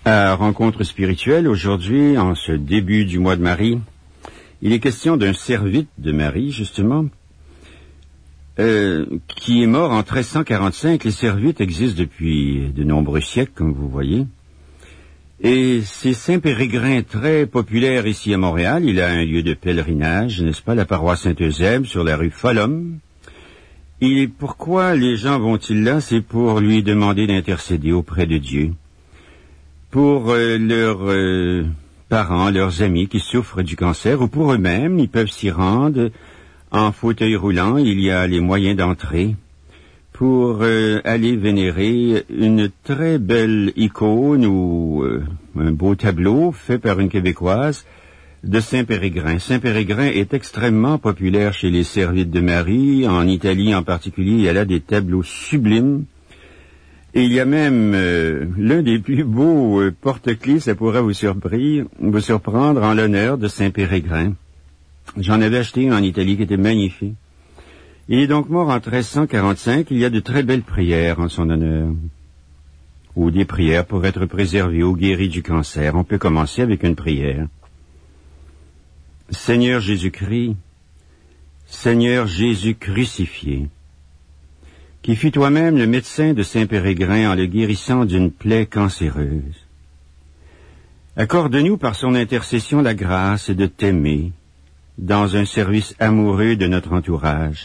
À Rencontre spirituelle, aujourd'hui, en ce début du mois de Marie, il est question d'un servite de Marie, justement, qui est mort en 1345. Les servites existent depuis de nombreux siècles, comme vous voyez. Et c'est Saint-Pérégrin, très populaire ici à Montréal. Il a un lieu de pèlerinage, n'est-ce pas, la paroisse Saint-Eusèbe, sur la rue Follum. Et pourquoi les gens vont-ils là? C'est pour lui demander d'intercéder auprès de Dieu pour leurs parents, leurs amis qui souffrent du cancer, ou pour eux-mêmes. Ils peuvent s'y rendre en fauteuil roulant. Il y a les moyens d'entrer pour aller vénérer une très belle icône ou un beau tableau fait par une Québécoise de Saint-Pérégrin. Saint-Pérégrin est extrêmement populaire chez les servites de Marie. En Italie en particulier, elle a des tableaux sublimes. Et il y a même l'un des plus beaux porte-clés, ça pourrait vous surprendre, en l'honneur de Saint-Pérégrin. J'en avais acheté un en Italie qui était magnifique. Il est donc mort en 1345. Il y a de très belles prières en son honneur, ou des prières pour être préservé ou guéri du cancer. On peut commencer avec une prière. Seigneur Jésus-Christ, Seigneur Jésus crucifié, qui fut toi-même le médecin de Saint-Pérégrin en le guérissant d'une plaie cancéreuse. Accorde-nous par son intercession la grâce de t'aimer dans un service amoureux de notre entourage.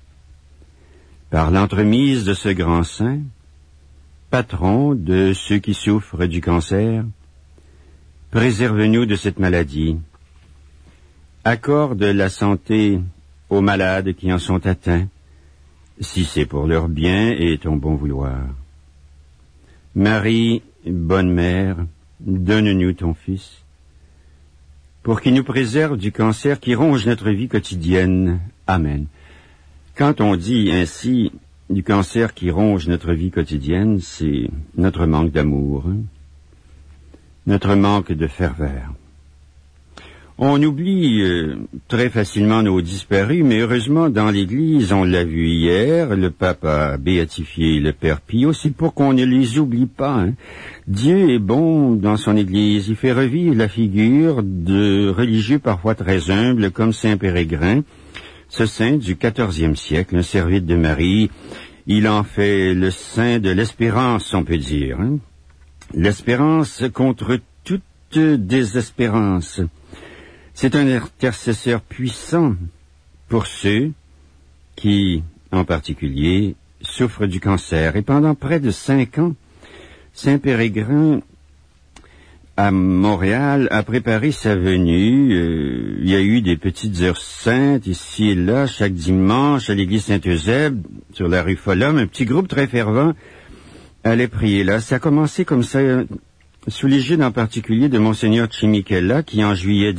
Par l'entremise de ce grand saint, patron de ceux qui souffrent du cancer, préserve-nous de cette maladie. Accorde la santé aux malades qui en sont atteints, si c'est pour leur bien et ton bon vouloir. Marie, bonne mère, donne-nous ton Fils, pour qu'il nous préserve du cancer qui ronge notre vie quotidienne. Amen. Quand on dit ainsi du cancer qui ronge notre vie quotidienne, c'est notre manque d'amour, notre manque de ferveur. On oublie très facilement nos disparus, mais heureusement, dans l'Église, on l'a vu hier, le pape a béatifié le Père Pio, c'est pour qu'on ne les oublie pas. Dieu est bon dans son Église, il fait revivre la figure de religieux parfois très humbles, comme Saint Pérégrin, ce saint du XIVe siècle, un servite de Marie. Il en fait le saint de l'espérance, on peut dire. L'espérance contre toute désespérance. C'est un intercesseur puissant pour ceux qui, en particulier, souffrent du cancer. Et pendant près de 5 ans, Saint Pérégrin, à Montréal, a préparé sa venue. Il y a eu des petites heures saintes ici et là, chaque dimanche, à l'église Saint-Eusèbe, sur la rue Follum. Un petit groupe très fervent allait prier là. Ça a commencé comme ça, sous l'égide en particulier de Monseigneur Chimichella, qui en juillet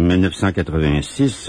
1986,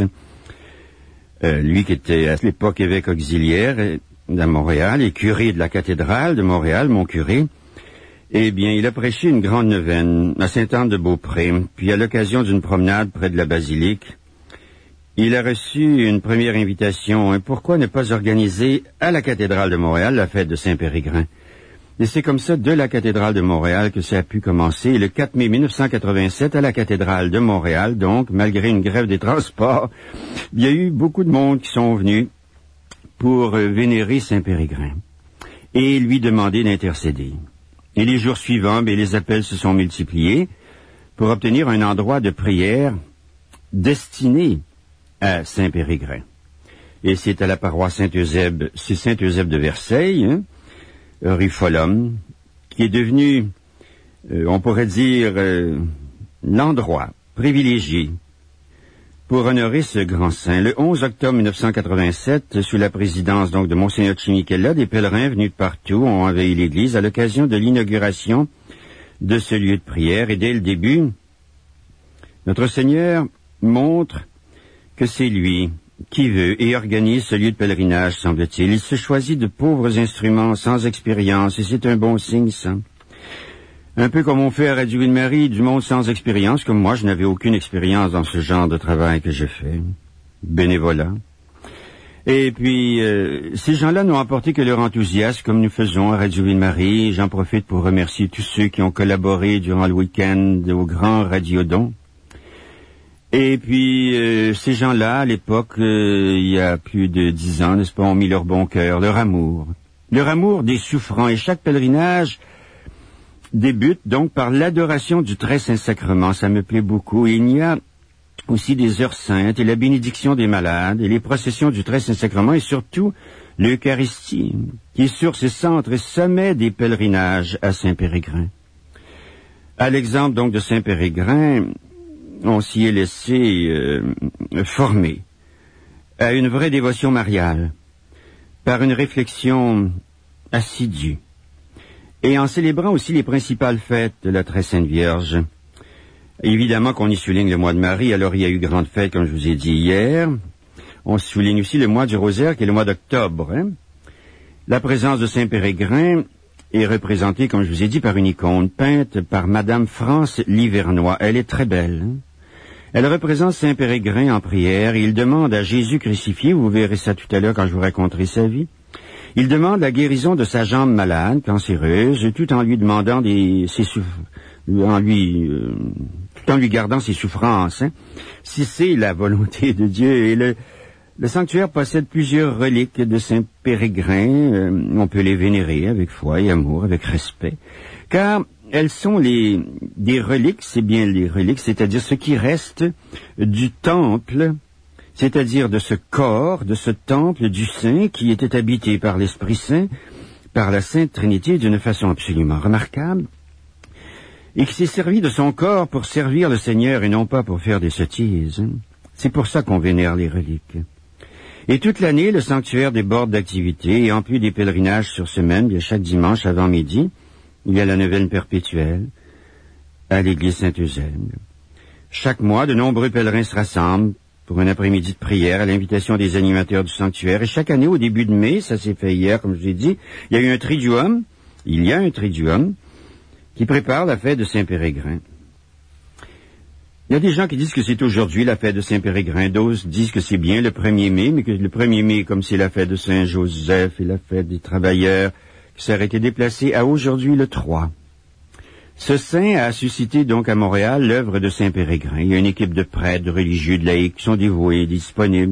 lui qui était à l'époque évêque auxiliaire de Montréal et curé de la cathédrale de Montréal, mon curé, eh bien, il a prêché une grande neuvaine à Sainte-Anne-de-Beaupré. Puis, à l'occasion d'une promenade près de la basilique, il a reçu une première invitation. Pourquoi ne pas organiser à la cathédrale de Montréal la fête de Saint-Pérégrin? Et c'est comme ça, de la cathédrale de Montréal, que ça a pu commencer. Et le 4 mai 1987, à la cathédrale de Montréal, donc, malgré une grève des transports, il y a eu beaucoup de monde qui sont venus pour vénérer Saint-Pérégrin et lui demander d'intercéder. Et les jours suivants, les appels se sont multipliés pour obtenir un endroit de prière destiné à Saint-Pérégrin. Et c'est à la paroisse Saint-Eusèbe, c'est Saint-Eusèbe de Versailles, rue Follum, qui est devenu, on pourrait dire, l'endroit privilégié pour honorer ce grand saint. Le 11 octobre 1987, sous la présidence donc de Monseigneur Chimichella, des pèlerins venus de partout ont envahi l'église à l'occasion de l'inauguration de ce lieu de prière. Et dès le début, notre Seigneur montre que c'est lui qui veut et organise ce lieu de pèlerinage, semble-t-il. Il se choisit de pauvres instruments sans expérience, et c'est un bon signe, ça. Un peu comme on fait à Radio Ville-Marie, du monde sans expérience, comme moi, je n'avais aucune expérience dans ce genre de travail que je fais. Bénévolat. Et puis, ces gens-là n'ont apporté que leur enthousiasme, comme nous faisons à Radio Ville-Marie. J'en profite pour remercier tous ceux qui ont collaboré durant le week-end au Grand Radiodon. Et puis, ces gens-là, à l'époque, il y a plus de 10 ans, n'est-ce pas, ont mis leur bon cœur, leur amour des souffrants. Et chaque pèlerinage débute donc par l'adoration du Très Saint-Sacrement. Ça me plaît beaucoup. Et il y a aussi des heures saintes et la bénédiction des malades et les processions du Très Saint-Sacrement et surtout l'Eucharistie, qui est sur ces centres et sommets des pèlerinages à Saint-Pérégrin. À l'exemple donc de Saint-Pérégrin, on s'y est laissé former à une vraie dévotion mariale, par une réflexion assidue, et en célébrant aussi les principales fêtes de la Très Sainte Vierge. Évidemment qu'on y souligne le mois de Marie, alors il y a eu grande fête, comme je vous ai dit hier. On souligne aussi le mois du Rosaire, qui est le mois d'octobre. La présence de Saint-Pérégrin est représentée, comme je vous ai dit, par une icône peinte par Madame France Livernois. Elle est très belle. Elle représente Saint-Pérégrin en prière et il demande à Jésus crucifié, vous verrez ça tout à l'heure quand je vous raconterai sa vie, il demande la guérison de sa jambe malade, cancéreuse, tout en lui demandant tout en lui gardant ses souffrances, si c'est la volonté de Dieu. Et le sanctuaire possède plusieurs reliques de Saint-Pérégrin. On peut les vénérer avec foi et amour, avec respect, car elles sont des reliques, c'est bien les reliques, c'est-à-dire ce qui reste du temple, c'est-à-dire de ce corps, de ce temple du Saint qui était habité par l'Esprit Saint, par la Sainte Trinité d'une façon absolument remarquable, et qui s'est servi de son corps pour servir le Seigneur et non pas pour faire des sottises. C'est pour ça qu'on vénère les reliques. Et toute l'année, le sanctuaire déborde d'activités, et en plus des pèlerinages sur semaine, bien chaque dimanche avant midi, il y a la neuvaine perpétuelle à l'église Saint-Eusèbe. Chaque mois, de nombreux pèlerins se rassemblent pour un après-midi de prière à l'invitation des animateurs du sanctuaire. Et chaque année, au début de mai, ça s'est fait hier, comme je vous ai dit, il y a un triduum qui prépare la fête de Saint-Pérégrin. Il y a des gens qui disent que c'est aujourd'hui la fête de Saint-Pérégrin, d'autres disent que c'est bien le 1er mai, mais que le 1er mai, comme c'est la fête de Saint-Joseph et la fête des travailleurs, que ça aurait été déplacé à aujourd'hui le 3. Ce saint a suscité donc à Montréal l'œuvre de Saint-Pérégrin. Il y a une équipe de prêtres, de religieux, de laïcs qui sont dévoués, disponibles.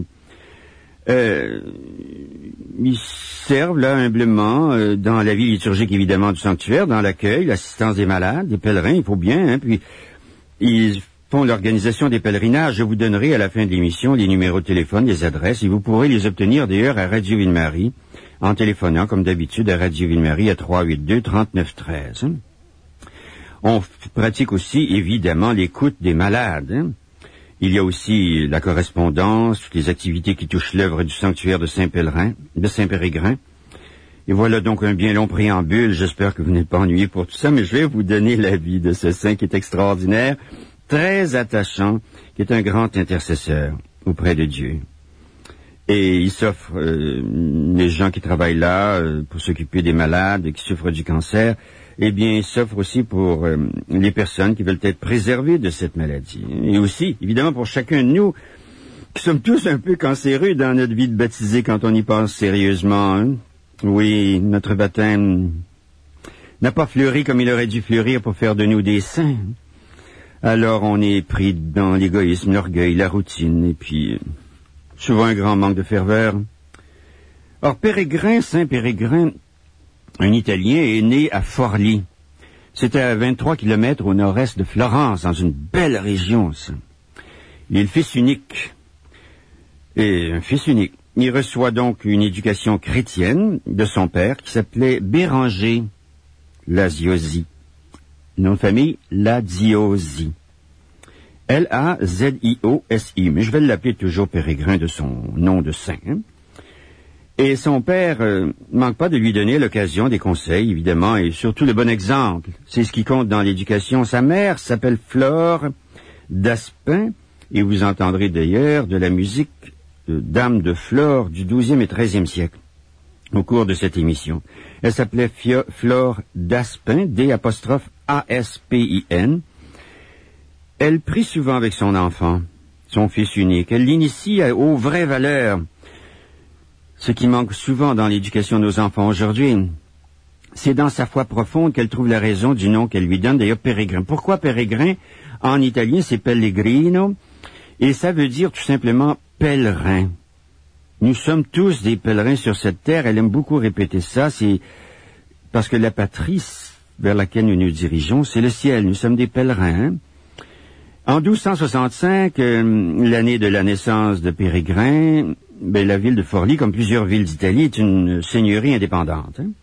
Ils servent là humblement dans la vie liturgique évidemment du sanctuaire, dans l'accueil, l'assistance des malades, des pèlerins, il faut bien, puis ils font l'organisation des pèlerinages. Je vous donnerai à la fin de l'émission les numéros de téléphone, les adresses, et vous pourrez les obtenir d'ailleurs à Radio Ville-Marie, en téléphonant comme d'habitude à Radio Ville-Marie à 382-3913. On pratique aussi évidemment l'écoute des malades. Il y a aussi la correspondance, toutes les activités qui touchent l'œuvre du sanctuaire de Saint-Pérégrin. Et voilà donc un bien long préambule. J'espère que vous n'êtes pas ennuyés pour tout ça, mais je vais vous donner la vie de ce saint qui est extraordinaire, très attachant, qui est un grand intercesseur auprès de Dieu. Et il s'offre, les gens qui travaillent là, pour s'occuper des malades qui souffrent du cancer, eh bien, il s'offre aussi pour les personnes qui veulent être préservées de cette maladie. Et aussi, évidemment, pour chacun de nous, qui sommes tous un peu cancéreux dans notre vie de baptisé quand on y pense sérieusement. Hein? Oui, notre baptême n'a pas fleuri comme il aurait dû fleurir pour faire de nous des saints. Alors, on est pris dans l'égoïsme, l'orgueil, la routine, et puis souvent un grand manque de ferveur. Or, Pérégrin, Saint-Pérégrin, un Italien, est né à Forlì. C'était à 23 kilomètres au nord-est de Florence, dans une belle région, ça. Il est le fils unique. Et un fils unique. Il reçoit donc une éducation chrétienne de son père, qui s'appelait Béranger Laziosi. Nom de famille, Laziosi. Laziosi. Mais je vais l'appeler toujours Pérégrin de son nom de saint, hein. Et son père manque pas de lui donner l'occasion, des conseils, évidemment, et surtout le bon exemple. C'est ce qui compte dans l'éducation. Sa mère s'appelle Flore d'Aspin, et vous entendrez d'ailleurs de la musique de Dame de Flore du XIIe et XIIIe siècle au cours de cette émission. Elle s'appelait Flore d'Aspin, D''A''A''S''P''I''N. Elle prie souvent avec son enfant, son fils unique. Elle l'initie aux vraies valeurs. Ce qui manque souvent dans l'éducation de nos enfants aujourd'hui, c'est dans sa foi profonde qu'elle trouve la raison du nom qu'elle lui donne, d'ailleurs pérégrin. Pourquoi pérégrin? En italien, c'est pellegrino, et ça veut dire tout simplement pèlerin. Nous sommes tous des pèlerins sur cette terre. Elle aime beaucoup répéter ça. C'est parce que la patrie vers laquelle nous nous dirigeons, c'est le ciel. Nous sommes des pèlerins. Hein? En 1265, l'année de la naissance de Pérégrin, la ville de Forlì, comme plusieurs villes d'Italie, est une seigneurie indépendante. Hein?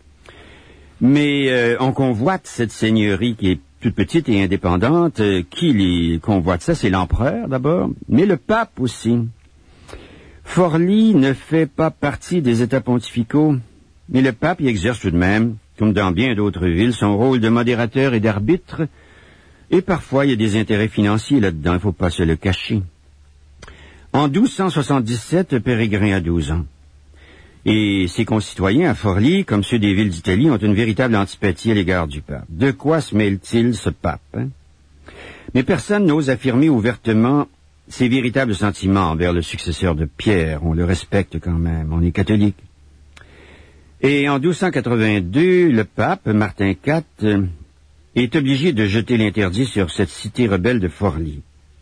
Mais on convoite cette seigneurie qui est toute petite et indépendante. Qui les convoite ça? C'est l'empereur d'abord, mais le pape aussi. Forlì ne fait pas partie des États pontificaux, mais le pape y exerce tout de même, comme dans bien d'autres villes, son rôle de modérateur et d'arbitre, et parfois il y a des intérêts financiers là-dedans, il ne faut pas se le cacher. En 1277, Pérégrin a 12 ans, et ses concitoyens à Forlì, comme ceux des villes d'Italie, ont une véritable antipathie à l'égard du pape. De quoi se mêle-t-il, ce pape? Hein? Mais personne n'ose affirmer ouvertement ses véritables sentiments envers le successeur de Pierre. On le respecte quand même, on est catholique. Et en 1282, le pape, Martin IV, est obligé de jeter l'interdit sur cette cité rebelle de Forlì.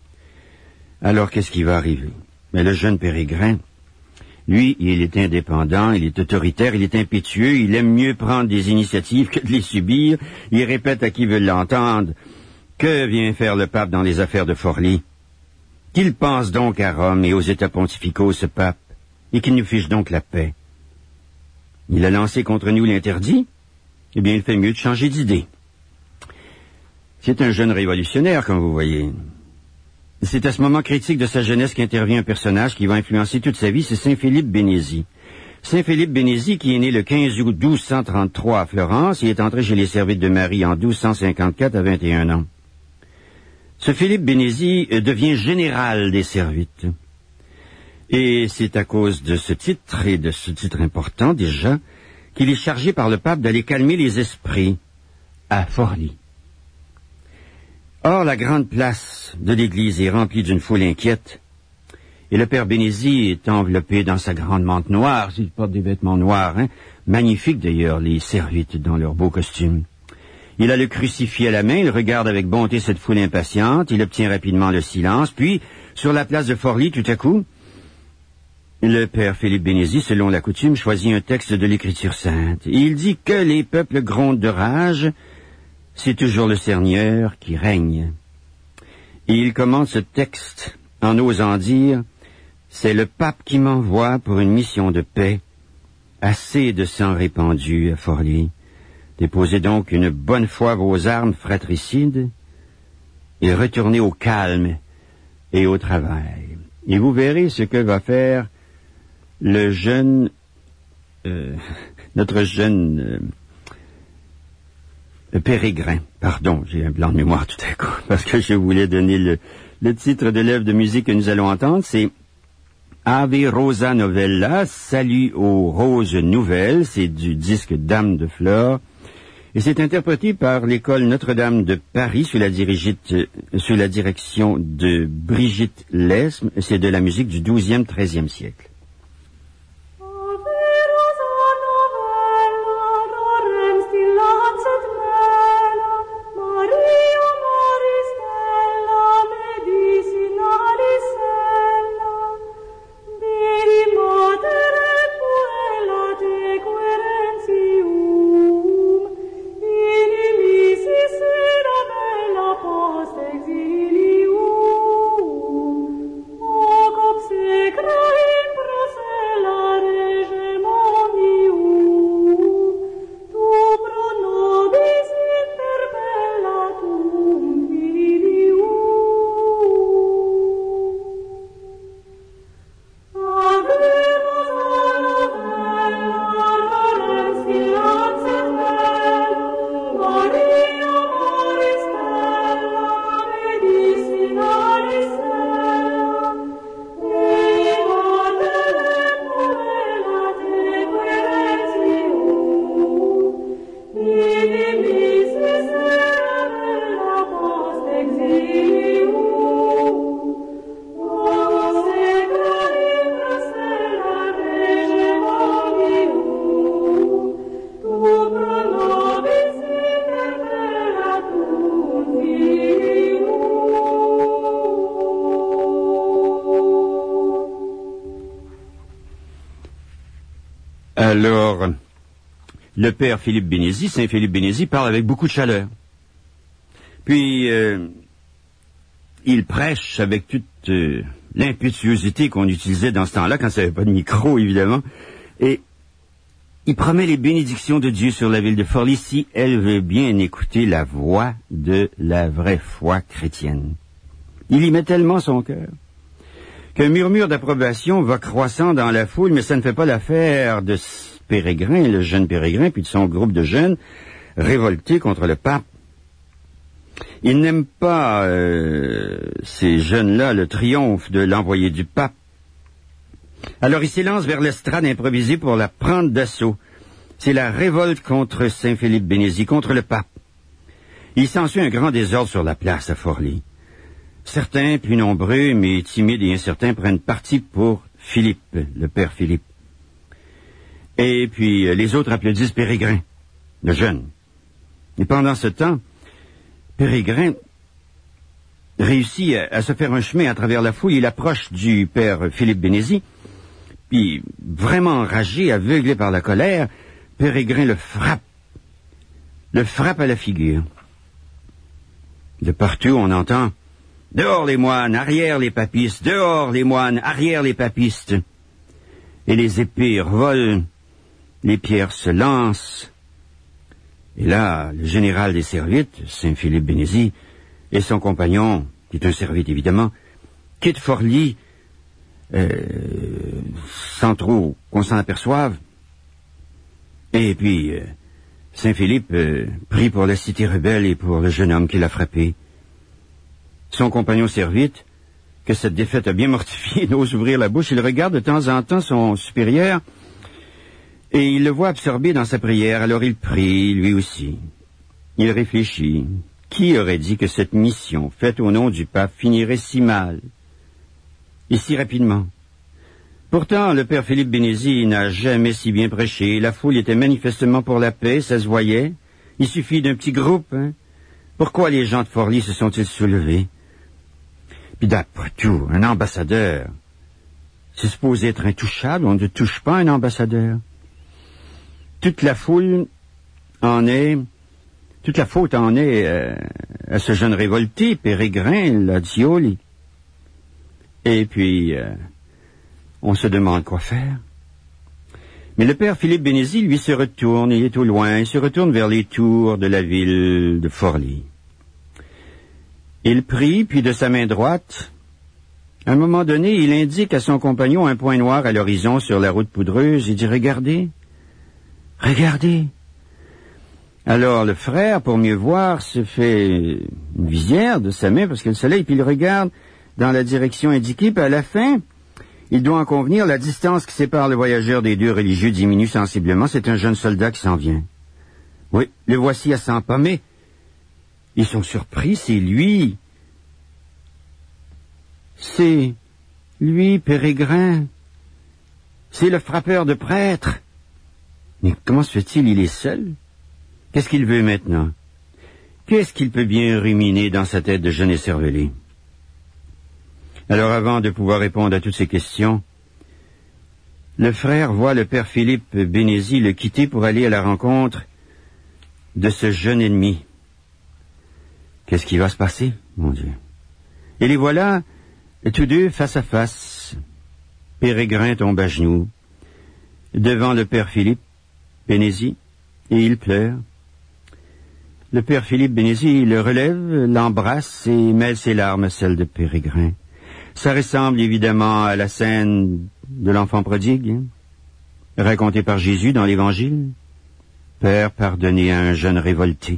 Alors qu'est-ce qui va arriver? Mais le jeune Pérégrin, lui, il est indépendant, il est autoritaire, il est impétueux, il aime mieux prendre des initiatives que de les subir. Il répète à qui veut l'entendre: que vient faire le pape dans les affaires de Forlì? Qu'il pense donc à Rome et aux États pontificaux, ce pape, et qu'il nous fiche donc la paix. Il a lancé contre nous l'interdit, eh bien il fait mieux de changer d'idée. C'est un jeune révolutionnaire, comme vous voyez. C'est à ce moment critique de sa jeunesse qu'intervient un personnage qui va influencer toute sa vie, c'est Saint Philippe Bénézit. Saint Philippe Bénézit, qui est né le 15 août 1233 à Florence, il est entré chez les Servites de Marie en 1254 à 21 ans. Ce Philippe Bénézit devient général des Servites. Et c'est à cause de ce titre, et de ce titre important déjà, qu'il est chargé par le pape d'aller calmer les esprits à Forlì. Or, la grande place de l'église est remplie d'une foule inquiète, et le père Bénézit est enveloppé dans sa grande mante noire, il porte des vêtements noirs, hein, magnifiques d'ailleurs, les Servites dans leurs beaux costumes. Il a le crucifix à la main, il regarde avec bonté cette foule impatiente, il obtient rapidement le silence, puis, sur la place de Forlì, tout à coup, le père Philippe Bénézit, selon la coutume, choisit un texte de l'Écriture sainte. Il dit que les peuples grondent de rage, c'est toujours le Seigneur qui règne. Et il commente ce texte en osant dire: c'est le pape qui m'envoie pour une mission de paix, assez de sang répandu à Forlì. Déposez donc une bonne fois vos armes fratricides et retournez au calme et au travail. Et vous verrez ce que va faire le jeune, notre jeune Pérégrin. Pardon, j'ai un blanc de mémoire tout à coup, parce que je voulais donner le titre de l'œuvre de musique que nous allons entendre, c'est Ave Rosa Novella, Salut aux roses nouvelles, c'est du disque Dame de Flore. Et c'est interprété par l'école Notre-Dame de Paris sous la direction de Brigitte Lesme. C'est de la musique du XIIe, XIIIe siècle. Exilium, o copse Alors, le père Philippe Bénézy, Saint Philippe Bénézy, parle avec beaucoup de chaleur. Puis, il prêche avec toute l'impétuosité qu'on utilisait dans ce temps-là, quand ça n'avait pas de micro, évidemment. Et il promet les bénédictions de Dieu sur la ville de Forlì si elle veut bien écouter la voix de la vraie foi chrétienne. Il y met tellement son cœur qu'un murmure d'approbation va croissant dans la foule, mais ça ne fait pas l'affaire de Pérégrin, le jeune Pérégrin, puis de son groupe de jeunes révoltés contre le pape. Ils n'aiment pas, ces jeunes-là, le triomphe de l'envoyé du pape. Alors ils s'élancent vers l'estrade improvisée pour la prendre d'assaut. C'est la révolte contre Saint Philippe Bénézy, contre le pape. Il s'ensuit un grand désordre sur la place à Forlì. Certains, plus nombreux, mais timides et incertains, prennent parti pour Philippe, le père Philippe. Et puis les autres applaudissent Pérégrin, le jeune. Et pendant ce temps, Pérégrin réussit à se faire un chemin à travers la foule. Il approche du père Philippe Bénézy, puis vraiment enragé, aveuglé par la colère, Pérégrin le frappe à la figure. De partout, on entend « Dehors les moines, arrière les papistes, dehors les moines, arrière les papistes !» Et les épées revolent, les pierres se lancent. Et là, le général des Servites, Saint Philippe Bénézy, et son compagnon, qui est un Servite évidemment, quittent Forlì sans trop qu'on s'en aperçoive. Et puis, Saint Philippe prie pour la cité rebelle et pour le jeune homme qui l'a frappé. Son compagnon Servite, que cette défaite a bien mortifié, n'ose ouvrir la bouche. Il regarde de temps en temps son supérieur et il le voit absorbé dans sa prière. Alors il prie, lui aussi. Il réfléchit. Qui aurait dit que cette mission, faite au nom du pape, finirait si mal et si rapidement? Pourtant, le père Philippe Bénézy n'a jamais si bien prêché. La foule était manifestement pour la paix, ça se voyait. Il suffit d'un petit groupe. Pourquoi les gens de Forlì se sont-ils soulevés? Puis d'après tout, un ambassadeur, c'est supposé être intouchable. On ne touche pas un ambassadeur. Toute la faute en est à ce jeune révolté, Pérégrin, Lazioli. Et puis, on se demande quoi faire. Mais le père Philippe Bénézy, lui, se retourne, il est au loin, il se retourne vers les tours de la ville de Forlì. Il prie, puis de sa main droite, à un moment donné, il indique à son compagnon un point noir à l'horizon sur la route poudreuse. Il dit « Regardez, regardez !» Alors le frère, pour mieux voir, se fait une visière de sa main, parce que le soleil, puis il regarde dans la direction indiquée, puis à la fin, il doit en convenir, la distance qui sépare le voyageur des deux religieux diminue sensiblement. C'est un jeune soldat qui s'en vient. Oui, le voici à 100 pas, mais ils sont surpris, c'est lui. C'est lui, Pérégrin. C'est le frappeur de prêtres. Mais comment se fait-il, il est seul? Qu'est-ce qu'il veut maintenant? Qu'est-ce qu'il peut bien ruminer dans sa tête de jeune écervelé? Alors avant de pouvoir répondre à toutes ces questions, le frère voit le père Philippe Bénézy le quitter pour aller à la rencontre de ce jeune ennemi. Qu'est-ce qui va se passer, mon Dieu? Et les voilà, tous deux face à face. Pérégrin tombe à genoux devant le père Philippe Bénézy et il pleure. Le père Philippe Bénézy le relève, l'embrasse et mêle ses larmes à celles de Pérégrin. Ça ressemble évidemment à la scène de l'enfant prodigue, racontée par Jésus dans l'Évangile. Père, pardonnez à un jeune révolté.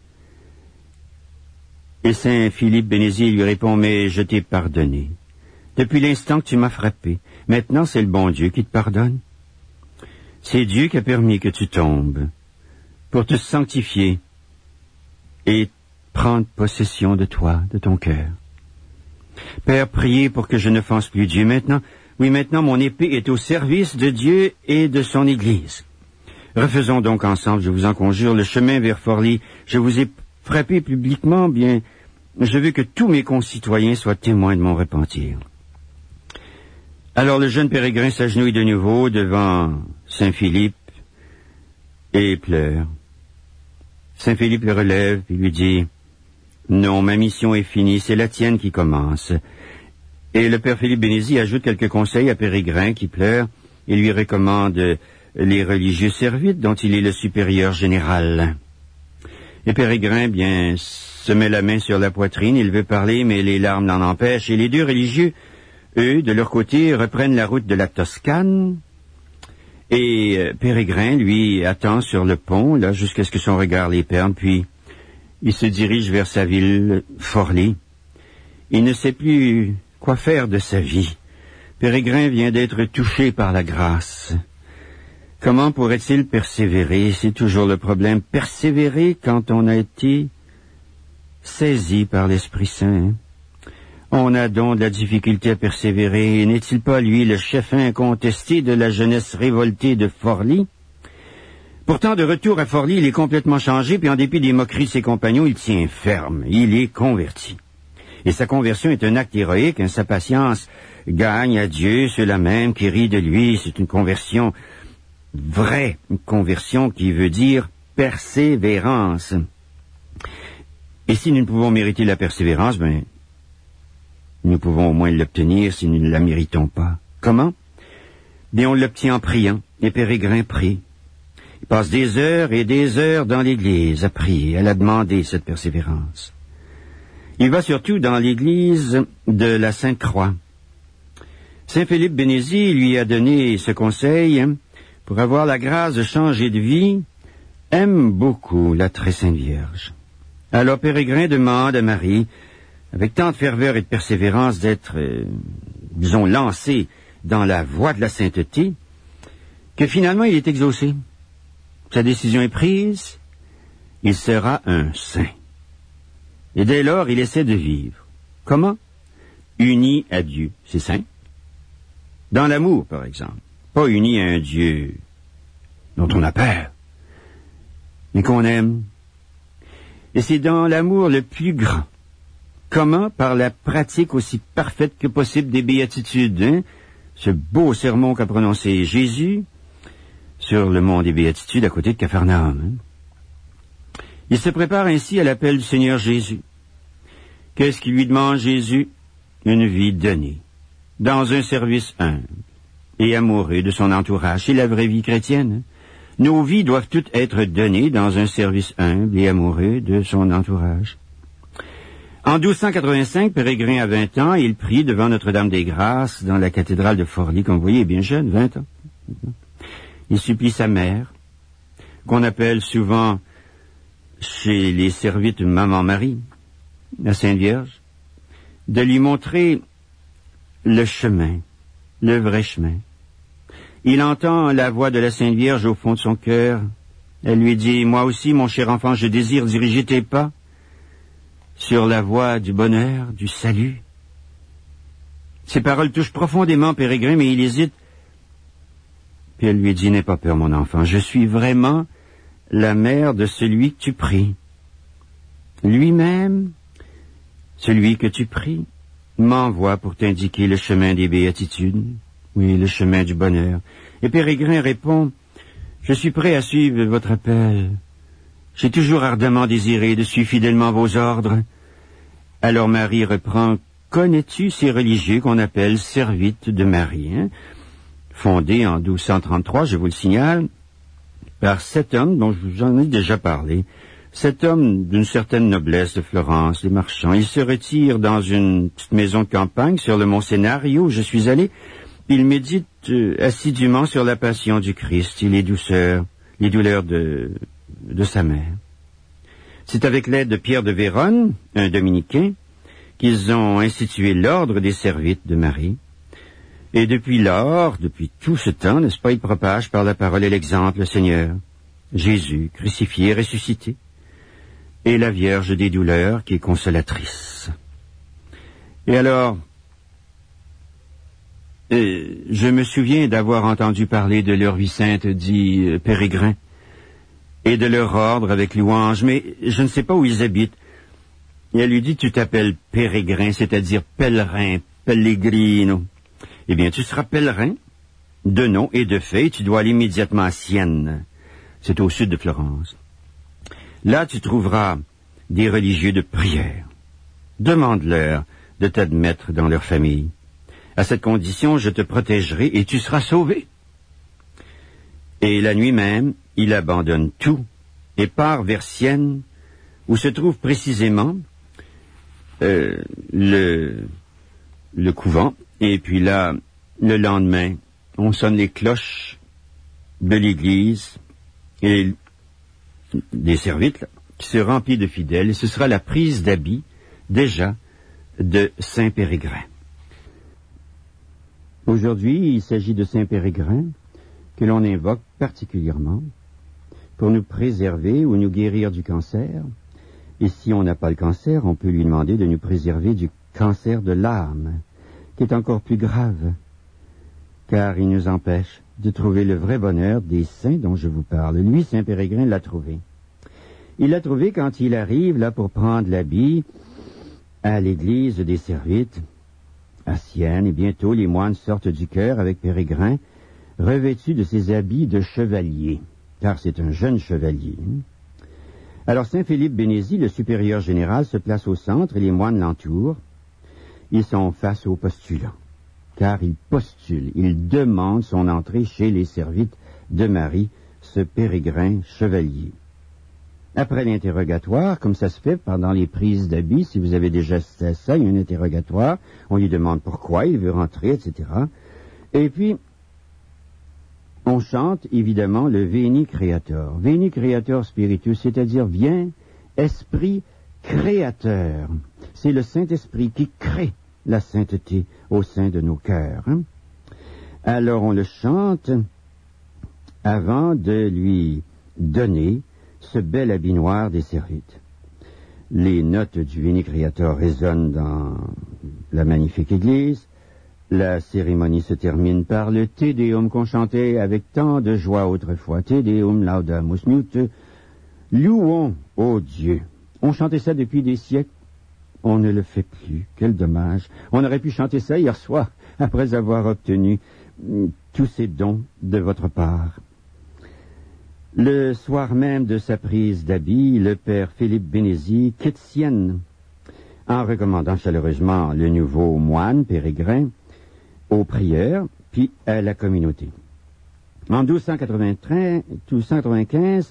Et Saint Philippe Bénézy lui répond, mais je t'ai pardonné. Depuis l'instant que tu m'as frappé, maintenant c'est le bon Dieu qui te pardonne. C'est Dieu qui a permis que tu tombes pour te sanctifier et prendre possession de toi, de ton cœur. Père, priez pour que je n'offense plus Dieu. Maintenant, mon épée est au service de Dieu et de son Église. Refaisons donc ensemble, je vous en conjure, le chemin vers Forlì. Je vous ai frappé publiquement, bien, je veux que tous mes concitoyens soient témoins de mon repentir. Alors le jeune Pérégrin s'agenouille de nouveau devant Saint Philippe et pleure. Saint Philippe le relève et lui dit, « Non, ma mission est finie, c'est la tienne qui commence. » Et le père Philippe Bénézy ajoute quelques conseils à Périgrin qui pleure et lui recommande les religieux servites dont il est le supérieur général. Et Périgrin, bien, se met la main sur la poitrine, il veut parler, mais les larmes l'en empêchent, et les deux religieux, eux, de leur côté, reprennent la route de la Toscane, et Périgrin, lui, attend sur le pont, là, jusqu'à ce que son regard les perde, puis il se dirige vers sa ville, Forlì. Il ne sait plus quoi faire de sa vie. Périgrin vient d'être touché par la grâce. Comment pourrait-il persévérer? C'est toujours le problème. Persévérer quand on a été saisi par l'Esprit Saint. On a donc de la difficulté à persévérer. N'est-il pas, lui, le chef incontesté de la jeunesse révoltée de Forlì? Pourtant, de retour à Forlì, il est complètement changé, puis en dépit des moqueries de ses compagnons, il tient ferme. Il est converti. Et sa conversion est un acte héroïque, sa patience gagne à Dieu, ceux-là même qui rient de lui. C'est une conversion vraie, une conversion qui veut dire persévérance. Et si nous ne pouvons mériter la persévérance, nous pouvons au moins l'obtenir si nous ne la méritons pas. Comment? Bien, on l'obtient en priant, et Périgrin prie. Il passe des heures et des heures dans l'église à prier, à la demander cette persévérance. Il va surtout dans l'église de la Sainte-Croix. Saint Philippe Bénézy lui a donné ce conseil pour avoir la grâce de changer de vie, aime beaucoup la très Sainte Vierge. Alors Périgrin demande à Marie, avec tant de ferveur et de persévérance, d'être, lancé dans la voie de la sainteté, que finalement il est exaucé. Sa décision est prise, il sera un saint. Et dès lors, il essaie de vivre. Comment? Uni à Dieu, c'est saint. Dans l'amour, par exemple. Pas uni à un Dieu dont on a peur, mais qu'on aime. Et c'est dans l'amour le plus grand. Comment? Par la pratique aussi parfaite que possible des béatitudes. Ce beau sermon qu'a prononcé Jésus sur le mont des béatitudes à côté de Capharnaüm. Il se prépare ainsi à l'appel du Seigneur Jésus. Qu'est-ce qu'il lui demande, Jésus? Une vie donnée, dans un service humble et amoureux de son entourage. C'est la vraie vie chrétienne. Nos vies doivent toutes être données dans un service humble et amoureux de son entourage. En 1285, Périgrin a 20 ans, et il prie devant Notre-Dame des Grâces dans la cathédrale de Forlì, comme vous voyez, bien jeune, 20 ans. Il supplie sa mère, qu'on appelle souvent chez les servites Maman Marie, la Sainte Vierge, de lui montrer le chemin, le vrai chemin. Il entend la voix de la Sainte Vierge au fond de son cœur. Elle lui dit, « Moi aussi, mon cher enfant, je désire diriger tes pas sur la voie du bonheur, du salut. » Ces paroles touchent profondément Périgrin, mais il hésite. Puis elle lui dit, « N'aie pas peur, mon enfant, je suis vraiment la mère de celui que tu pries. Lui-même, celui que tu pries, m'envoie pour t'indiquer le chemin des béatitudes, oui, le chemin du bonheur. » Et Périgrin répond, « Je suis prêt à suivre votre appel. J'ai toujours ardemment désiré de suivre fidèlement vos ordres. » Alors Marie reprend, « Connais-tu ces religieux qu'on appelle servites de Marie, fondés en 1233, je vous le signale, par 7 hommes dont j'en ai déjà parlé. 7 hommes d'une certaine noblesse de Florence, les marchands. Ils se retirent dans une petite maison de campagne sur le mont Cénario où je suis allé. Ils méditent assidûment sur la passion du Christ et les douleurs de sa mère. C'est avec l'aide de Pierre de Vérone, un dominicain, qu'ils ont institué l'ordre des servites de Marie. Et depuis lors, depuis tout ce temps, n'est-ce pas, ils propagent par la parole et l'exemple le Seigneur, Jésus, crucifié, ressuscité, et la Vierge des douleurs qui est consolatrice. Et alors, je me souviens d'avoir entendu parler de leur vie sainte, dit Périgrin, et de leur ordre avec louange, mais je ne sais pas où ils habitent. Et elle lui dit, tu t'appelles Périgrin, c'est-à-dire pèlerin, pellegrino. Eh bien, tu seras pèlerin, de nom et de fait, tu dois aller immédiatement à Sienne. C'est au sud de Florence. Là, tu trouveras des religieux de prière. Demande-leur de t'admettre dans leur famille. À cette condition, je te protégerai et tu seras sauvé. Et la nuit même, il abandonne tout et part vers Sienne, où se trouve précisément le couvent. Et puis là, le lendemain, on sonne les cloches de l'église et des servites là, qui se remplissent de fidèles. Et ce sera la prise d'habit, déjà, de Saint Périgrin. Aujourd'hui, il s'agit de Saint Périgrin que l'on invoque particulièrement pour nous préserver ou nous guérir du cancer. Et si on n'a pas le cancer, on peut lui demander de nous préserver du cancer de l'âme, qui est encore plus grave, car il nous empêche de trouver le vrai bonheur des saints dont je vous parle. Lui, Saint Périgrin, l'a trouvé. Il l'a trouvé quand il arrive là pour prendre l'habit à l'église des Servites, à Sienne, et bientôt les moines sortent du chœur avec Périgrin, revêtu de ses habits de chevalier, car c'est un jeune chevalier. Alors Saint Philippe Bénézy, le supérieur général, se place au centre et les moines l'entourent. Ils sont face aux postulants, car ils postulent, ils demandent son entrée chez les Servites de Marie, ce Périgrin chevalier. Après l'interrogatoire, comme ça se fait pendant les prises d'habits, si vous avez déjà assisté à ça, il y a un interrogatoire, on lui demande pourquoi il veut rentrer, etc. Et puis, on chante évidemment le Veni Creator. Veni Creator Spiritus, c'est-à-dire viens, Esprit Créateur. C'est le Saint-Esprit qui crée la sainteté au sein de nos cœurs. Alors on le chante avant de lui donner ce bel habit noir des Servites. Les notes du Veni Creator résonnent dans la magnifique église. La cérémonie se termine par le Te Deum qu'on chantait avec tant de joie autrefois. Te Deum laudamus. Nous te louons, ô Dieu. On chantait ça depuis des siècles. On ne le fait plus. Quel dommage. On aurait pu chanter ça hier soir, après avoir obtenu tous ces dons de votre part. Le soir même de sa prise d'habit, le père Philippe Bénézy quitte Sienne, en recommandant chaleureusement le nouveau moine Périgrin aux prieurs, puis à la communauté. En 1295,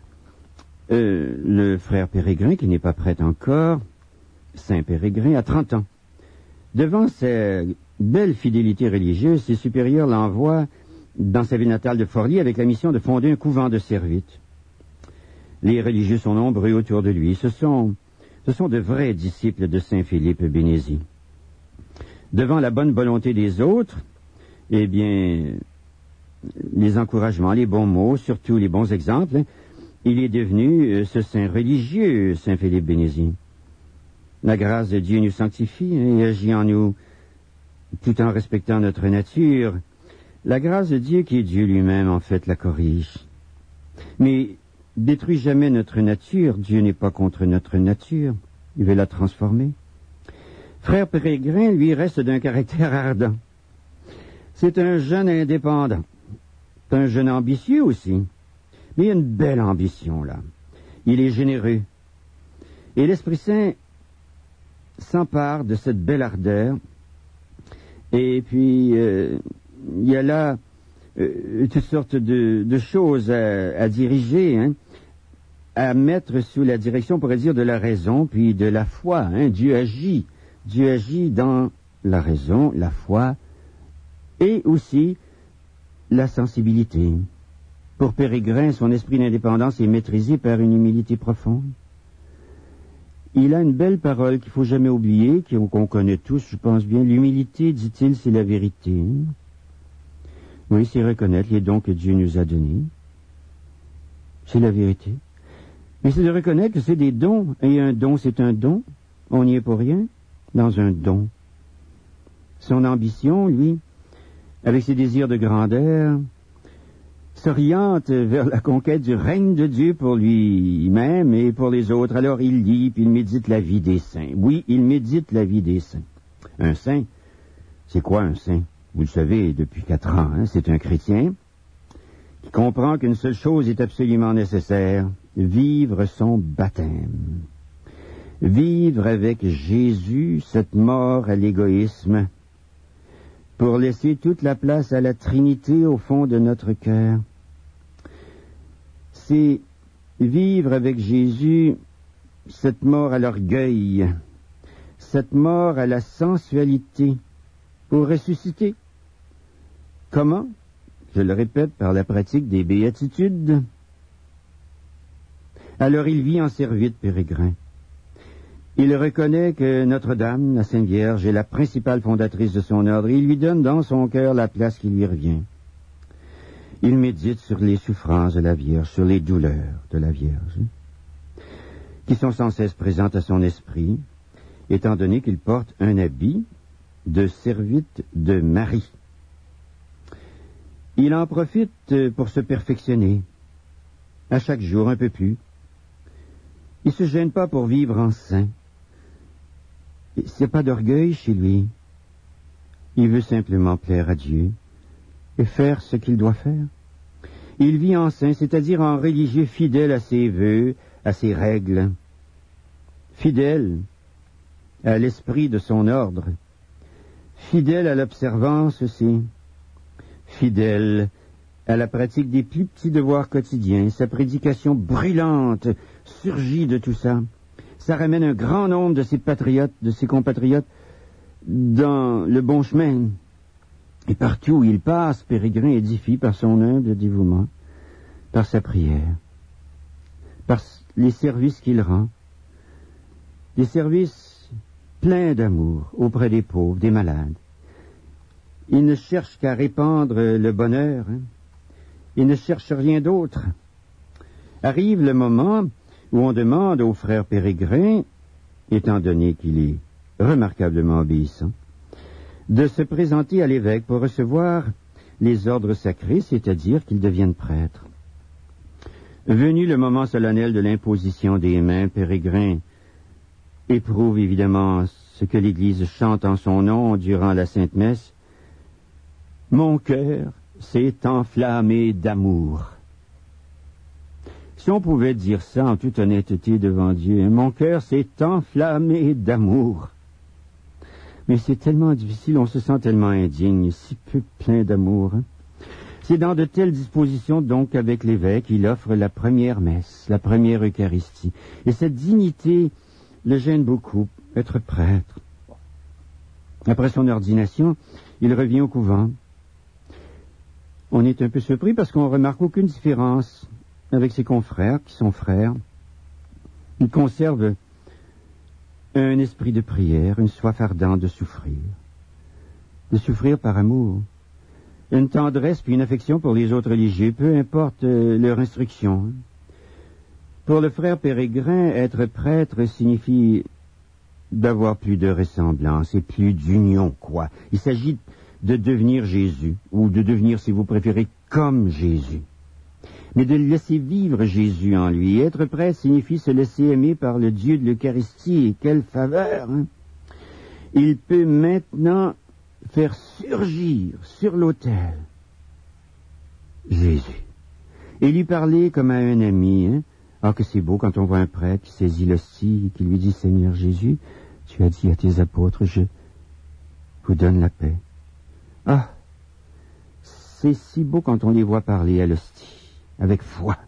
le frère Périgrin, qui n'est pas prêt encore, Saint Périgrin, a 30 ans. Devant sa belle fidélité religieuse, ses supérieurs l'envoient dans sa ville natale de Forlì avec la mission de fonder un couvent de Servites. Les religieux sont nombreux autour de lui. Ce sont de vrais disciples de Saint Philippe Bénézy. Devant la bonne volonté des autres, eh bien, les encouragements, les bons mots, surtout les bons exemples, il est devenu ce saint religieux, Saint Philippe Bénézy. La grâce de Dieu nous sanctifie et agit en nous tout en respectant notre nature. La grâce de Dieu, qui est Dieu lui-même, en fait, la corrige. Mais détruit jamais notre nature. Dieu n'est pas contre notre nature. Il veut la transformer. Frère Périgrin, lui, reste d'un caractère ardent. C'est un jeune indépendant. C'est un jeune ambitieux aussi. Mais il y a une belle ambition, là. Il est généreux. Et l'Esprit Saint s'empare de cette belle ardeur. Et puis, il y a là toutes sortes de choses à diriger, à mettre sous la direction, on pourrait dire, de la raison, puis de la foi. Dieu agit. Dieu agit dans la raison, la foi, et aussi la sensibilité. Pour Périgrin, son esprit d'indépendance est maîtrisé par une humilité profonde. Il a une belle parole qu'il ne faut jamais oublier, qu'on connaît tous, je pense bien. L'humilité, dit-il, c'est la vérité. Oui, c'est reconnaître les dons que Dieu nous a donnés. C'est la vérité. Mais c'est de reconnaître que c'est des dons. Et un don, c'est un don. On n'y est pour rien dans un don. Son ambition, lui, avec ses désirs de grandeur, s'oriente vers la conquête du règne de Dieu pour lui-même et pour les autres. Alors il lit, puis il médite la vie des saints. Oui, il médite la vie des saints. Un saint, c'est quoi un saint? Vous le savez depuis 4 ans, c'est un chrétien qui comprend qu'une seule chose est absolument nécessaire, vivre son baptême. Vivre avec Jésus cette mort à l'égoïsme, pour laisser toute la place à la Trinité au fond de notre cœur. C'est vivre avec Jésus cette mort à l'orgueil, cette mort à la sensualité, pour ressusciter. Comment? Je le répète, par la pratique des béatitudes. Alors il vit en servite pérégrin. Il reconnaît que Notre-Dame, la Sainte Vierge, est la principale fondatrice de son ordre, et il lui donne dans son cœur la place qui lui revient. Il médite sur les souffrances de la Vierge, sur les douleurs de la Vierge, qui sont sans cesse présentes à son esprit, étant donné qu'il porte un habit de servite de Marie. Il en profite pour se perfectionner, à chaque jour un peu plus. Il ne se gêne pas pour vivre en saint. Il n'y a pas d'orgueil chez lui. Il veut simplement plaire à Dieu et faire ce qu'il doit faire. Il vit en saint, c'est-à-dire en religieux fidèle à ses vœux, à ses règles, fidèle à l'esprit de son ordre, fidèle à l'observance aussi, fidèle à la pratique des plus petits devoirs quotidiens. Sa prédication brûlante surgit de tout ça. Ça ramène un grand nombre de ses patriotes, de ses compatriotes, dans le bon chemin. Et partout où il passe, Pérégrin édifie par son humble dévouement, par sa prière, par les services qu'il rend, des services pleins d'amour auprès des pauvres, des malades. Il ne cherche qu'à répandre le bonheur. Il ne cherche rien d'autre. Arrive le moment où on demande au frère Pérégrin, étant donné qu'il est remarquablement obéissant, de se présenter à l'évêque pour recevoir les ordres sacrés, c'est-à-dire qu'il devienne prêtre. Venu le moment solennel de l'imposition des mains, Pérégrin éprouve évidemment ce que l'Église chante en son nom durant la Sainte Messe. Mon cœur s'est enflammé d'amour. Si on pouvait dire ça en toute honnêteté devant Dieu, mon cœur s'est enflammé d'amour. Mais c'est tellement difficile, on se sent tellement indigne, si peu plein d'amour. C'est dans de telles dispositions donc qu'avec l'évêque, il offre la première messe, la première Eucharistie. Et cette dignité le gêne beaucoup, être prêtre. Après son ordination, il revient au couvent. On est un peu surpris parce qu'on remarque aucune différence avec ses confrères, qui sont frères. Il conserve un esprit de prière, une soif ardente de souffrir par amour, une tendresse puis une affection pour les autres religieux, peu importe leur instruction. Pour le frère Pérégrin, être prêtre signifie d'avoir plus de ressemblance et plus d'union, quoi. Il s'agit de devenir Jésus, ou de devenir, si vous préférez, comme Jésus. Mais de laisser vivre Jésus en lui. Être prêtre signifie se laisser aimer par le Dieu de l'Eucharistie. Et quelle faveur, hein? Il peut maintenant faire surgir sur l'autel Jésus et lui parler comme à un ami. Hein? Ah, que c'est beau quand on voit un prêtre qui saisit l'hostie et qui lui dit « Seigneur Jésus, tu as dit à tes apôtres, je vous donne la paix. » Ah, c'est si beau quand on les voit parler à l'hostie, avec foi.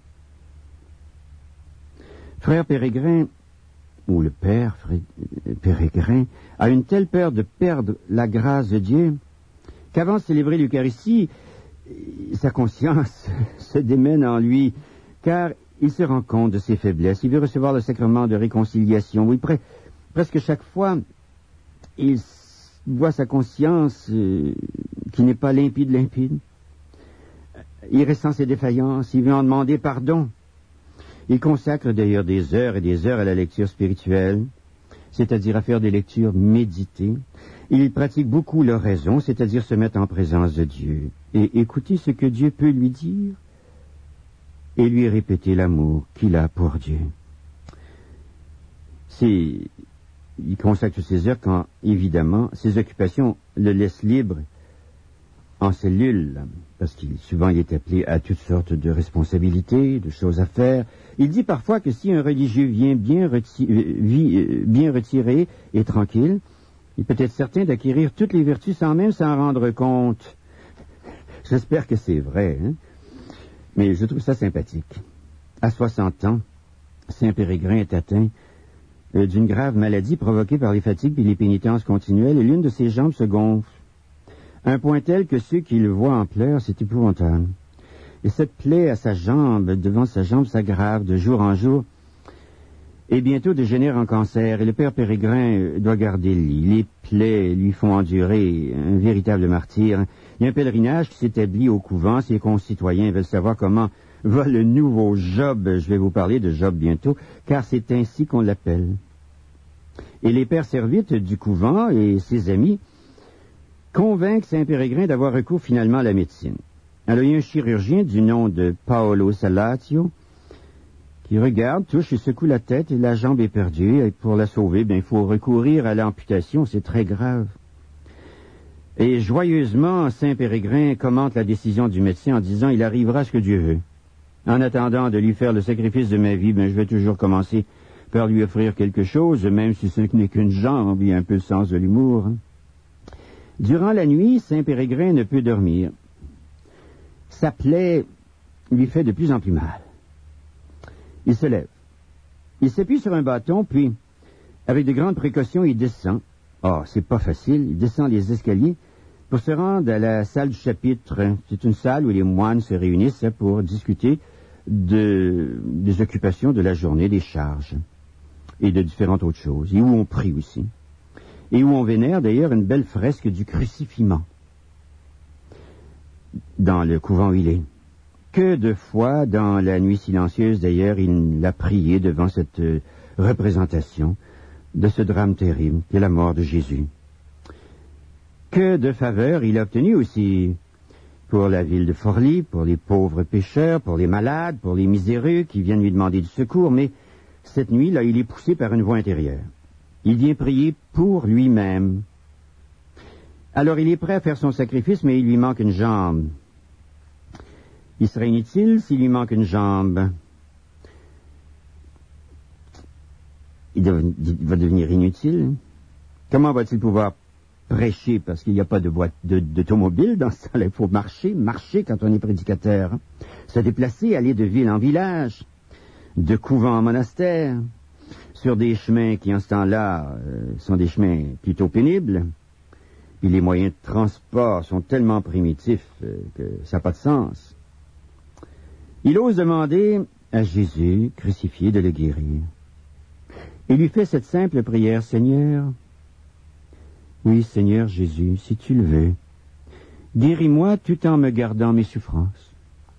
Frère Pérégrin, ou le père Pérégrin, a une telle peur de perdre la grâce de Dieu qu'avant de célébrer l'Eucharistie, sa conscience se démène en lui, car il se rend compte de ses faiblesses. Il veut recevoir le sacrement de réconciliation. Oui, presque chaque fois, il voit sa conscience qui n'est pas limpide. Il ressent ses défaillances, il veut en demander pardon. Il consacre d'ailleurs des heures et des heures à la lecture spirituelle, c'est-à-dire à faire des lectures méditées. Il pratique beaucoup l'oraison, c'est-à-dire se mettre en présence de Dieu et écouter ce que Dieu peut lui dire et lui répéter l'amour qu'il a pour Dieu. Il consacre ses heures quand, évidemment, ses occupations le laissent libre en cellule, parce qu'il souvent il est appelé à toutes sortes de responsabilités, de choses à faire. Il dit parfois que si un religieux vient bien retiré et tranquille, il peut être certain d'acquérir toutes les vertus sans même s'en rendre compte. J'espère que c'est vrai, hein? Mais je trouve ça sympathique. À 60 ans, Saint Pérégrin est atteint d'une grave maladie provoquée par les fatigues et les pénitences continuelles, et l'une de ses jambes se gonfle. Un point tel que ceux qui le voient en pleurs, c'est épouvantable. Et cette plaie à sa jambe, devant sa jambe, s'aggrave de jour en jour, et bientôt dégénère en cancer, et le père Pérégrin doit garder le lit. Les plaies lui font endurer un véritable martyre. Il y a un pèlerinage qui s'établit au couvent. Ses concitoyens veulent savoir comment va le nouveau Job. Je vais vous parler de Job bientôt, car c'est ainsi qu'on l'appelle. Et les pères servites du couvent et ses amis convainquent Saint Pérégrin d'avoir recours finalement à la médecine. Alors il y a un chirurgien du nom de Paolo Salatio qui regarde, touche et secoue la tête et la jambe est perdue. Et pour la sauver, il faut recourir à l'amputation, c'est très grave. Et joyeusement, Saint Pérégrin commente la décision du médecin en disant « Il arrivera ce que Dieu veut. En attendant de lui faire le sacrifice de ma vie, je vais toujours commencer par lui offrir quelque chose, même si ce n'est qu'une jambe. » Il y a un peu le sens de l'humour. Hein. Durant la nuit, Saint Pérégrin ne peut dormir. Sa plaie lui fait de plus en plus mal. Il se lève. Il s'appuie sur un bâton, puis, avec de grandes précautions, il descend. C'est pas facile. Il descend les escaliers pour se rendre à la salle du chapitre. C'est une salle où les moines se réunissent pour discuter des occupations de la journée, des charges, et de différentes autres choses, et où on prie aussi. Et où on vénère d'ailleurs une belle fresque du crucifiement dans le couvent où il est. Que de fois, dans la nuit silencieuse d'ailleurs, il a prié devant cette représentation de ce drame terrible qu'est la mort de Jésus. Que de faveurs il a obtenu aussi pour la ville de Forlì, pour les pauvres pécheurs, pour les malades, pour les miséreux qui viennent lui demander du secours, mais cette nuit-là, il est poussé par une voix intérieure. Il vient prier pour lui-même. Alors il est prêt à faire son sacrifice, mais il lui manque une jambe. Il serait inutile s'il lui manque une jambe. Il va devenir inutile. Comment va-t-il pouvoir prêcher parce qu'il n'y a pas de boîte d'automobile dans ce temps-là? Il faut marcher quand on est prédicateur. Hein? Se déplacer, aller de ville en village, de couvent en monastère, sur des chemins qui en ce temps-là sont des chemins plutôt pénibles. Puis les moyens de transport sont tellement primitifs que ça n'a pas de sens. Il ose demander à Jésus crucifié de le guérir. Il lui fait cette simple prière, « Seigneur, oui, Seigneur Jésus, si tu le veux, guéris-moi tout en me gardant mes souffrances. »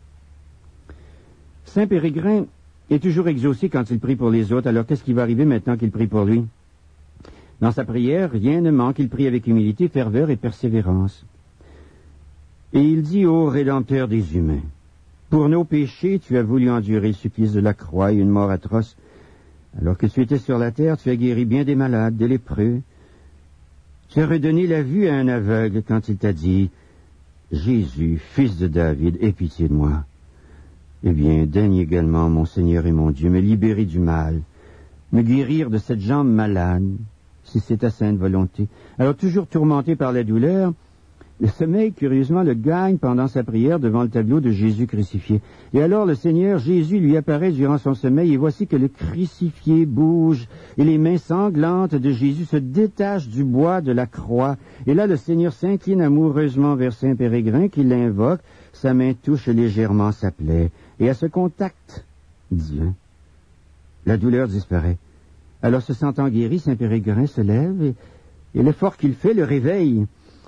Saint Pérégrin est toujours exaucé quand il prie pour les autres, alors qu'est-ce qui va arriver maintenant qu'il prie pour lui? Dans sa prière, rien ne manque, il prie avec humilité, ferveur et persévérance. Et il dit au Rédempteur des humains, « Pour nos péchés, tu as voulu endurer le supplice de la croix et une mort atroce. Alors que tu étais sur la terre, tu as guéri bien des malades, des lépreux. Tu as redonné la vue à un aveugle quand il t'a dit, « Jésus, fils de David, aie pitié de moi. » Eh bien, daigne également, mon Seigneur et mon Dieu, me libérer du mal, me guérir de cette jambe malade, si c'est ta sainte volonté. » Alors, toujours tourmenté par la douleur, le sommeil, curieusement, le gagne pendant sa prière devant le tableau de Jésus crucifié. Et alors, le Seigneur Jésus lui apparaît durant son sommeil, et voici que le crucifié bouge, et les mains sanglantes de Jésus se détachent du bois de la croix. Et là, le Seigneur s'incline amoureusement vers Saint Pérégrin, qui l'invoque. Sa main touche légèrement sa plaie. Et à ce contact divin, la douleur disparaît. Alors, se sentant guéri, Saint Pérégrin se lève, et l'effort qu'il fait le réveille.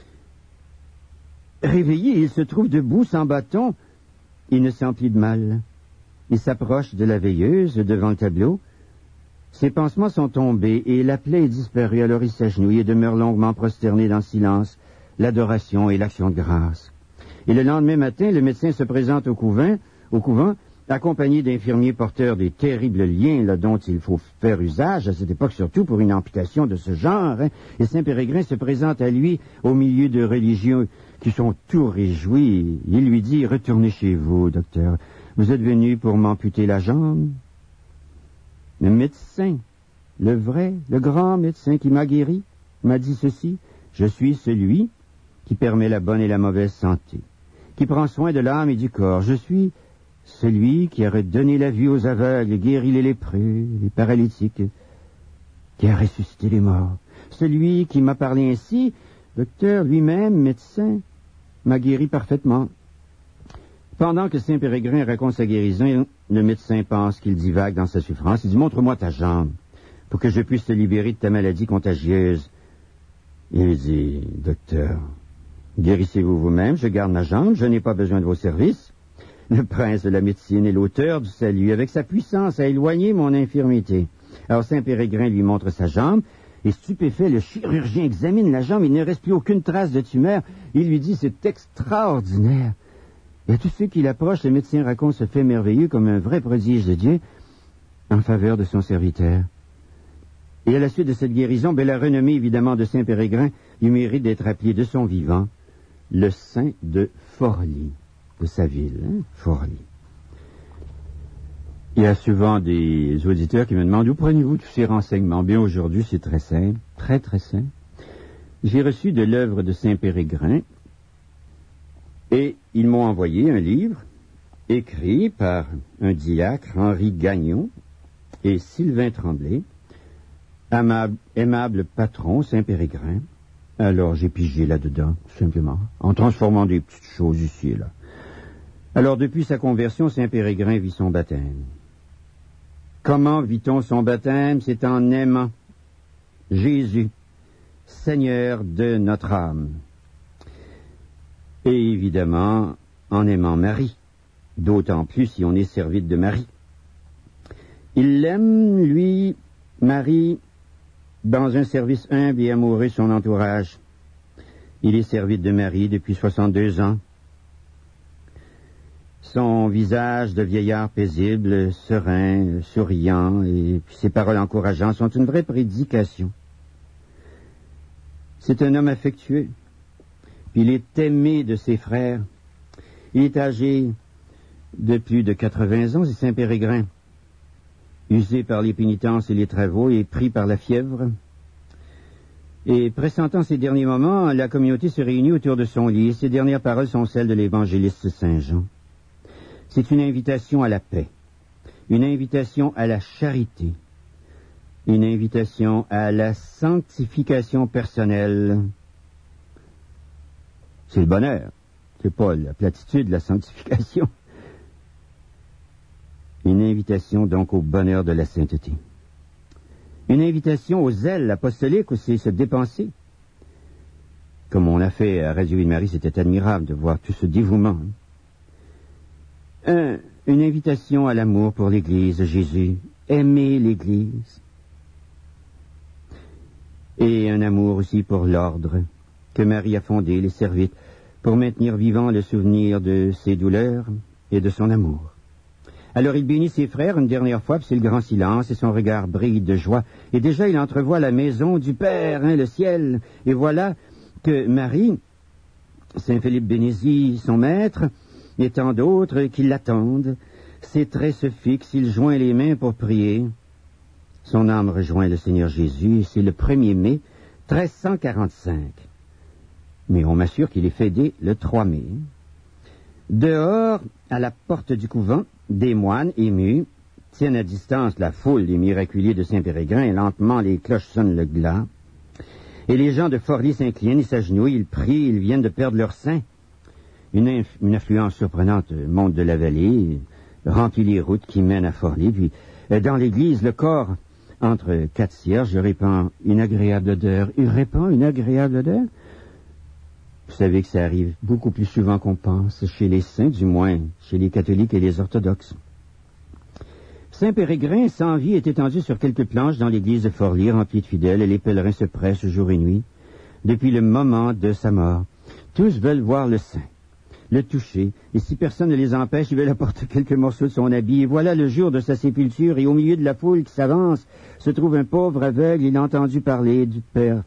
Réveillé, il se trouve debout, sans bâton. Il ne sent plus de mal. Il s'approche de la veilleuse, devant le tableau. Ses pansements sont tombés, et la plaie est disparue. Alors il s'agenouille et demeure longuement prosterné dans le silence, l'adoration et l'action de grâce. Et le lendemain matin, le médecin se présente au couvent, accompagné d'infirmiers porteurs des terribles liens là, dont il faut faire usage à cette époque, surtout pour une amputation de ce genre. Hein. Et Saint-Péregrin se présente à lui au milieu de religieux qui sont tout réjouis. Il lui dit, « Retournez chez vous, docteur. Vous êtes venu pour m'amputer la jambe. » Le médecin, le vrai, le grand médecin qui m'a guéri, m'a dit ceci, « Je suis celui qui permet la bonne et la mauvaise santé, qui prend soin de l'âme et du corps. Je suis celui qui a redonné la vue aux aveugles, guéri les lépreux, les paralytiques, qui a ressuscité les morts. Celui qui m'a parlé ainsi, docteur lui-même, médecin, m'a guéri parfaitement. » Pendant que Saint-Péregrin raconte sa guérison, le médecin pense qu'il divague dans sa souffrance. Il dit, « Montre-moi ta jambe, pour que je puisse te libérer de ta maladie contagieuse. » Il dit, « Docteur, guérissez-vous vous-même, je garde ma jambe, je n'ai pas besoin de vos services. » Le prince de la médecine est l'auteur du salut. Avec sa puissance a éloigné mon infirmité. Alors Saint-Péregrin lui montre sa jambe, et stupéfait, le chirurgien examine la jambe, il ne reste plus aucune trace de tumeur. Il lui dit, « C'est extraordinaire. » Et à tous ceux qui l'approchent, le médecin raconte ce fait merveilleux comme un vrai prodige de Dieu en faveur de son serviteur. Et à la suite de cette guérison, la renommée évidemment de Saint-Péregrin lui mérite d'être appelé de son vivant le saint de Forlì, de sa ville, Forlì. Il y a souvent des auditeurs qui me demandent, où prenez-vous tous ces renseignements? Bien, aujourd'hui, c'est très simple, très très simple. J'ai reçu de l'œuvre de Saint-Péregrin, et ils m'ont envoyé un livre écrit par un diacre, Henri Gagnon, et Sylvain Tremblay, aimable patron Saint-Péregrin. Alors j'ai pigé là-dedans, simplement, en transformant des petites choses ici et là. Alors depuis sa conversion, Saint-Péregrin vit son baptême. Comment vit-on son baptême? C'est en aimant Jésus, Seigneur de notre âme. Et évidemment, en aimant Marie, d'autant plus si on est servite de Marie. Il l'aime, lui, Marie, dans un service humble et amoureux de son entourage. Il est servite de Marie depuis 62 ans. Son visage de vieillard paisible, serein, souriant, et puis ses paroles encourageantes sont une vraie prédication. C'est un homme affectueux. Il est aimé de ses frères. Il est âgé de plus de 80 ans, c'est Saint-Péregrin. Usé par les pénitences et les travaux et pris par la fièvre. Et pressentant ces derniers moments, la communauté se réunit autour de son lit. Ses dernières paroles sont celles de l'évangéliste Saint Jean. C'est une invitation à la paix, une invitation à la charité, une invitation à la sanctification personnelle. C'est le bonheur, c'est pas la platitude, la sanctification. Une invitation donc au bonheur de la sainteté. Une invitation au zèle apostolique aussi, se dépenser. Comme on l'a fait à Radio Ville-Marie, c'était admirable de voir tout ce dévouement. Une invitation à l'amour pour l'Église, Jésus, aimer l'Église. Et un amour aussi pour l'ordre que Marie a fondé, les servites, pour maintenir vivant le souvenir de ses douleurs et de son amour. Alors il bénit ses frères une dernière fois, puis c'est le grand silence, et son regard brille de joie. Et déjà il entrevoit la maison du Père, le ciel. Et voilà que Marie, Saint Philippe Bénézy, son maître, et tant d'autres qui l'attendent, ses traits se fixent, il joint les mains pour prier. Son âme rejoint le Seigneur Jésus, et c'est le 1er mai 1345. Mais on m'assure qu'il est fêté le 3 mai. Dehors, à la porte du couvent, des moines émus tiennent à distance la foule des miraculiers de Saint-Péregrin, et lentement les cloches sonnent le glas. Et les gens de Forlì s'inclinent, ils s'agenouillent, ils prient, ils viennent de perdre leur saint. Une affluence surprenante monte de la vallée, remplit les routes qui mènent à Forlì, puis dans l'église, le corps, entre 4 cierges, répand une agréable odeur. Il répand une agréable odeur? Vous savez que ça arrive beaucoup plus souvent qu'on pense, chez les saints, du moins, chez les catholiques et les orthodoxes. Saint-Péregrin, sans vie, est étendu sur quelques planches dans l'église de Forlì, remplie de fidèles, et les pèlerins se pressent jour et nuit, depuis le moment de sa mort. Tous veulent voir le saint. le toucher, et si personne ne les empêche, il veut apporter quelques morceaux de son habit. Et voilà le jour de sa sépulture, et au milieu de la foule qui s'avance, se trouve un pauvre aveugle. Il a entendu parler du père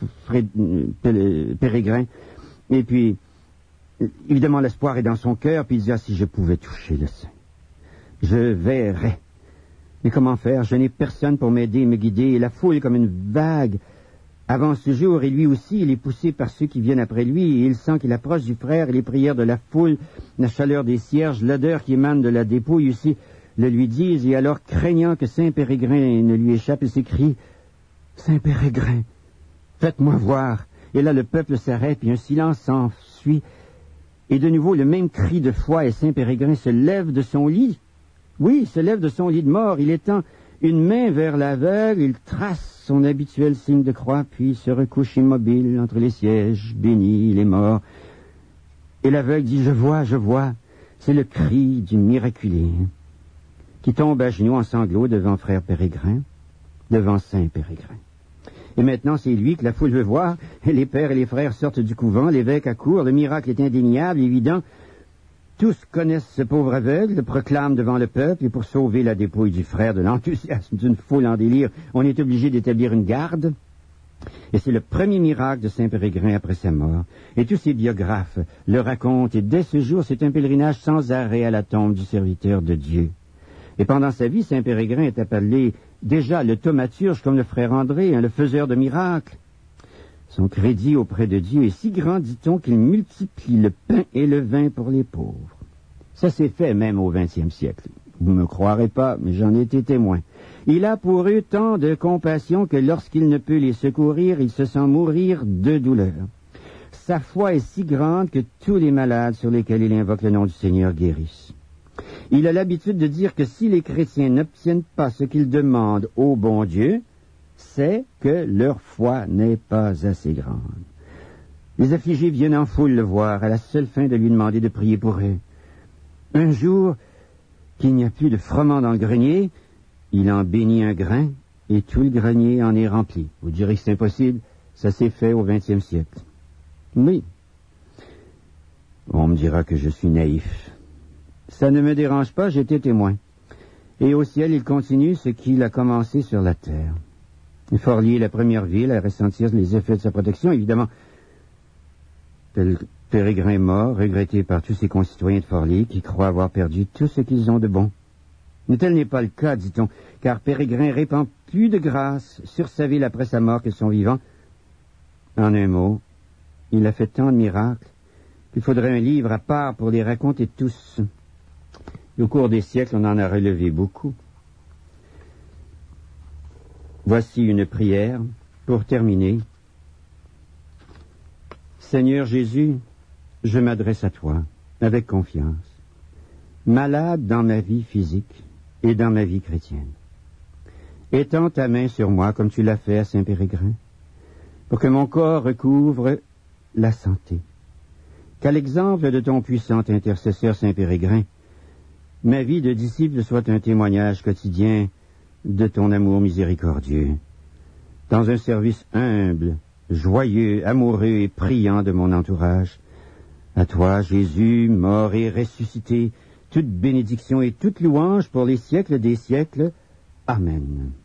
Pérégrin, et puis, évidemment, l'espoir est dans son cœur, puis il dit, si je pouvais toucher le sein, je verrais. Mais comment faire? Je n'ai personne pour m'aider et me guider, et la foule, comme une vague, avance toujours, et lui aussi, il est poussé par ceux qui viennent après lui, et il sent qu'il approche du frère, et les prières de la foule, la chaleur des cierges, l'odeur qui émane de la dépouille aussi, le lui disent, et alors, craignant que Saint Pérégrin ne lui échappe, il s'écrie, « Saint Pérégrin, faites-moi voir !» Et là, le peuple s'arrête, puis un silence s'ensuit, et de nouveau, le même cri de foi, et Saint Pérégrin se lève de son lit. Oui, il se lève de son lit de mort, il étend une main vers l'aveugle, il trace son habituel signe de croix, puis se recouche immobile entre les sièges, bénit les morts. Et l'aveugle dit, je vois, c'est le cri du miraculé, qui tombe à genoux en sanglots devant frère Pérégrin, devant Saint Pérégrin. Et maintenant, c'est lui que la foule veut voir, et les pères et les frères sortent du couvent, l'évêque accourt, le miracle est indéniable, évident. Tous connaissent ce pauvre aveugle, le proclament devant le peuple, et pour sauver la dépouille du frère de l'enthousiasme d'une foule en délire, on est obligé d'établir une garde. Et c'est le premier miracle de Saint Pérégrin après sa mort. Et tous ses biographes le racontent, et dès ce jour, c'est un pèlerinage sans arrêt à la tombe du serviteur de Dieu. Et pendant sa vie, Saint Pérégrin est appelé déjà le thaumaturge, comme le frère André, le faiseur de miracles. Son crédit auprès de Dieu est si grand, dit-on, qu'il multiplie le pain et le vin pour les pauvres. Ça s'est fait même au XXe siècle. Vous me croirez pas, mais j'en ai été témoin. Il a pour eux tant de compassion que lorsqu'il ne peut les secourir, il se sent mourir de douleur. Sa foi est si grande que tous les malades sur lesquels il invoque le nom du Seigneur guérissent. Il a l'habitude de dire que si les chrétiens n'obtiennent pas ce qu'ils demandent au bon Dieu, c'est que leur foi n'est pas assez grande. Les affligés viennent en foule le voir, à la seule fin de lui demander de prier pour eux. Un jour, qu'il n'y a plus de froment dans le grenier, il en bénit un grain, et tout le grenier en est rempli. Vous direz que c'est impossible, ça s'est fait au XXe siècle. Oui. On me dira que je suis naïf. Ça ne me dérange pas, j'étais témoin. Et au ciel, il continue ce qu'il a commencé sur la terre. Forlì est la première ville à ressentir les effets de sa protection. Évidemment, Pérégrin est mort, regretté par tous ses concitoyens de Forlì qui croient avoir perdu tout ce qu'ils ont de bon. Mais tel n'est pas le cas, dit-on, car Pérégrin répand plus de grâce sur sa ville après sa mort que son vivant. En un mot, il a fait tant de miracles qu'il faudrait un livre à part pour les raconter tous. Et au cours des siècles, on en a relevé beaucoup. Voici une prière pour terminer. Seigneur Jésus, je m'adresse à toi avec confiance, malade dans ma vie physique et dans ma vie chrétienne. Étends ta main sur moi comme tu l'as fait à Saint Pérégrin, pour que mon corps recouvre la santé. Qu'à l'exemple de ton puissant intercesseur Saint Pérégrin, ma vie de disciple soit un témoignage quotidien de ton amour miséricordieux, dans un service humble, joyeux, amoureux et priant de mon entourage. À toi, Jésus, mort et ressuscité, toute bénédiction et toute louange pour les siècles des siècles. Amen.